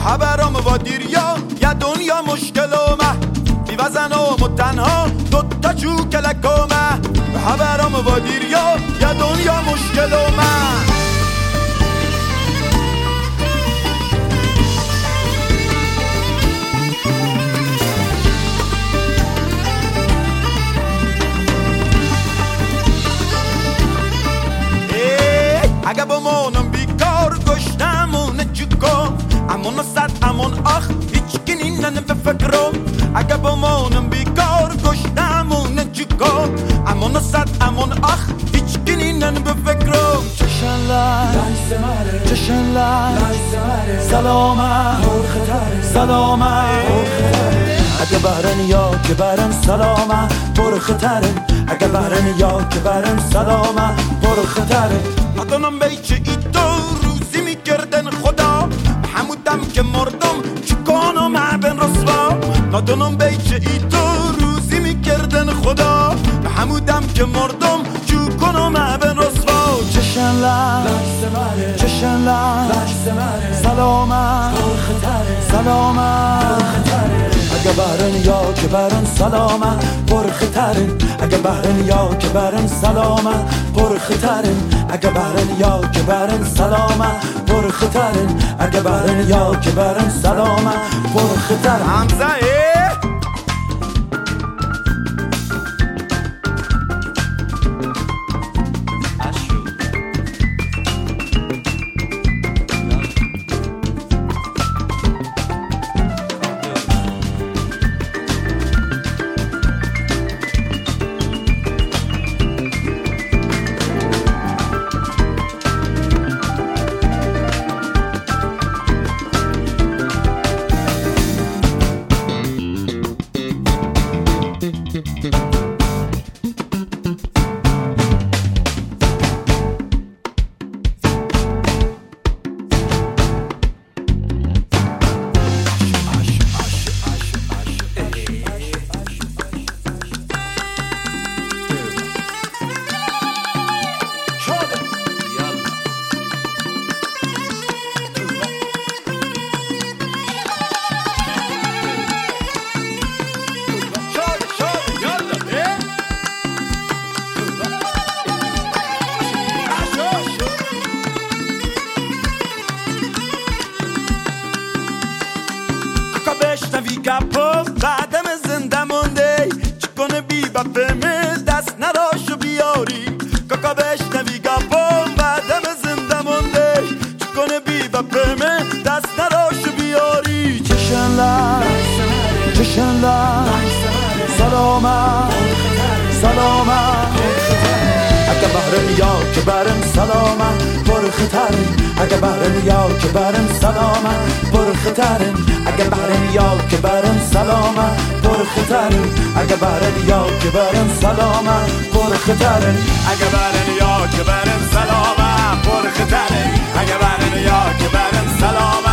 خبرم و دیریا یا دنیا مشکلومه بی وزنم و تنها دوتا چوکلکومه خبرم و دیریا یا دنیا مشکلومه اگه بمونم بیکار گشتمون چکم امون صد امون آخ هیچ کنی نفکرم اگه بمونم بیکار گشتمون چکم امون صد امون آخ هیچ کنی نفکرم چشنلا سلامه سلامه اگه بهرن یا که برن سلامه پر خطرن اگه بهرن یا که برن سلامه پر خطرن ندانم بیچه ای تو روزی میکردن خدا همودم که مردم چکنم بن رسوا ندانم بیچه ای تو روزی میکردن خدا همودم که مردم چکنم بن رسوا چشنلا سلامه سلامه اگه بهرن یا که برن سلامه پر خطرن اگه بهرن یا که برن سلامه پر خطرن اگه بهرن یا که برن سلامه پر خطرن اگه بهرن یا که برن سلامه پر خطرن حمزه بشنوی گپم بعدم زنده مونده چکنه بی بفهمه دست نراشو بیاری کاکا بشنوی گپم بعدم زنده مونده چکنه بی بفهمه دست نراشو بیاری چشنلا سلامه سلامه اگه بهرن یا که برن سلامه پر خطرن اگه بهرن یا که برن سلامه پر خطرن اگه بهرن یا که برن سلامه پر خطرن اگه بهرن یا که برن سلامه پر خطرن اگه بهرن یا که برن سلامه پر خطرن اگه بهرن یا که برن سلامه